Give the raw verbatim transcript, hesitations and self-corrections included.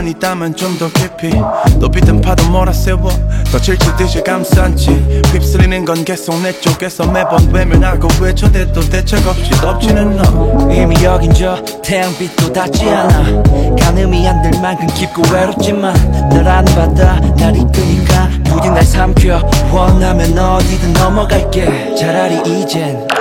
수만 있다면 좀 더 깊이 높이 든 파도 몰아세워 더 질투듯이 감싼지 휩쓸리는 건 계속 내 쪽에서 매번 외면하고 외쳐대도 대책 없이 덮치는 너. 이미 여긴 저 태양빛도 닿지 않아. 가늠이 안 될 만큼 깊고 외롭지만 널 아는 바다 날 이끄니까 부디 날 삼켜. 원하면 어디든 넘어갈게. 차라리 이젠